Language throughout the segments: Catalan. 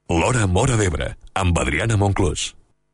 L'Hora Móra d'Ebre, amb Adriana Monclús.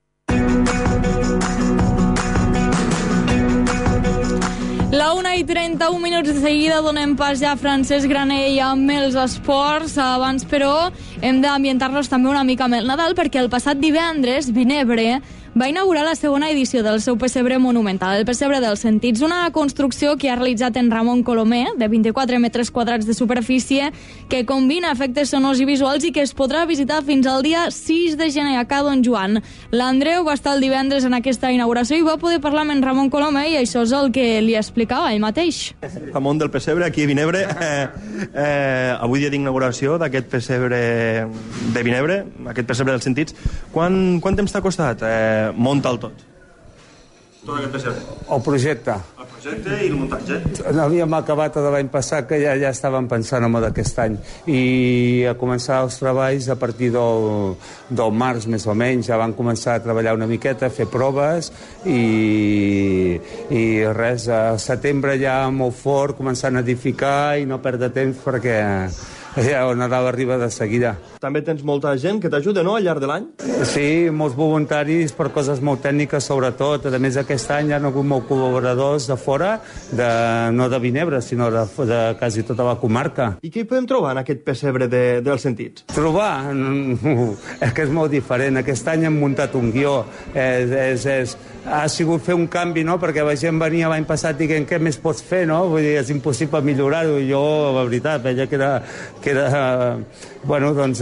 La 1:31 de seguida donem pas ja a Francesc Granell amb els esports. Abans, però, hem d'ambientar-nos també una mica amb el Nadal, perquè el passat divendres Vinebre va inaugurar la segona edició del seu pessebre monumental, el Pessebre dels Sentits, una construcció que ha realitzat en Ramon Colomer, de 24 metres quadrats de superfície, que combina efectes sonors i visuals i que es podrà visitar fins al dia 6 de gener a Ca Don Joan. L'Andreu va estar el divendres en aquesta inauguració i va poder parlar amb en Ramon Colomer, i això és el que li explicava ell mateix. Ramon del Pessebre, aquí a Vinebre. Avui dia d'inauguració d'aquest Pessebre de Vinebre, aquest Pessebre dels Sentits. Quant temps t'ha costat muntar-lo tot? Tot aquest pessebre? El projecte. El projecte i el muntatge? Havíem acabat de l'any passat, que ja estàvem pensant en d'aquest any, i a començar els treballs a partir del març, més o menys. Ja van començar a treballar una miqueta, a fer proves, i res, a setembre ja molt fort, començant a edificar i no perdre temps, perquè ja el Nadal arriba de seguida. També tens molta gent que t'ajuda, no?, al llarg de l'any? Sí, molts voluntaris per coses molt tècniques, sobretot. A més, aquest any hi ha hagut molts col·laboradors de fora, no de Vinebre, sinó de quasi tota la comarca. I què hi podem trobar en aquest Pessebre dels Sentits? Trobar? És que és molt diferent. Aquest any hem muntat un guió. Ha sigut fer un canvi, no?, perquè la gent venia l'any passat dient què més pots fer, no? Vull dir, és impossible millorar-ho. Jo, la veritat, veia que era bueno, doncs,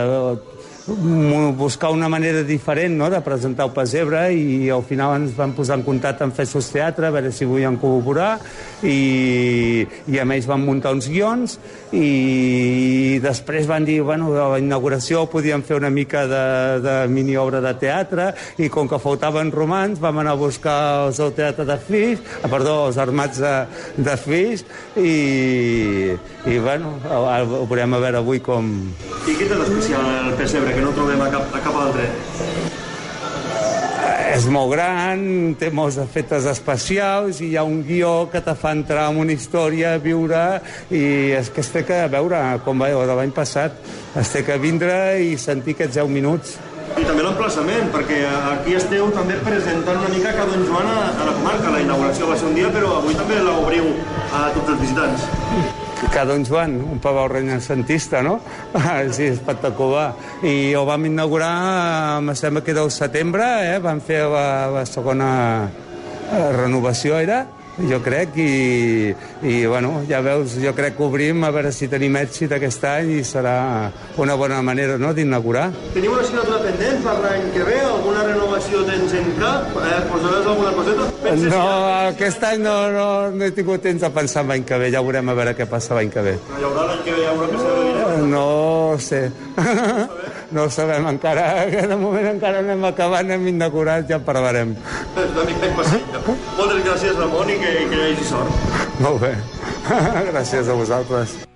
buscar una manera diferent, no?, de presentar el pessebre, i al final ens vam posar en contacte amb Fessos Teatre, a veure si volien col·laborar, i amb ells vam muntar uns guions, i després van dir, bueno, a la inauguració podíem fer una mica de mini-obra de teatre, i com que faltaven romans vam anar a buscar els del teatre de Flix, els armats de Flix, i bueno, ho veurem a veure avui com... I què té d'especial el pessebre, que no trobem a cap altre? És molt gran, té molts efectes especials, i hi ha un guió que te fa entrar en una història, viure, i és que es té que veure, com va de l'any passat, es té que vindre i sentir aquests 10 minuts. I també l'emplaçament, perquè aquí esteu també presentant una mica Ca Don Joan a la comarca. La inauguració va ser un dia, però avui també l'obriu a tots els visitants. Ca Don Joan, un pavau renaixentista, no? Sí, espectacular. I ho vam inaugurar, em sembla que era el setembre, vam fer la segona renovació, jo crec, i bueno, ja veus, jo crec que obrim a veure si tenim èxit aquest any, i serà una bona manera, no?, d'inaugurar. Teniu una assignatura pendent per l'any que ve? Alguna renovació tens en cap? Posaràs alguna coseta? No, aquest any no he tingut temps de pensar en l'any que ve, ja veurem a veure què passa l'any que ve. Però hi haurà l'any que ve, hi haurà pessebre de Vinebre? No sé. No ho sabem encara, que de moment encara anem acabant, hem inaugurat, ja en parlarem. Una mica impassible. Moltes gràcies, Ramon, i que hi hagi sort. Molt bé. Gràcies a vosaltres.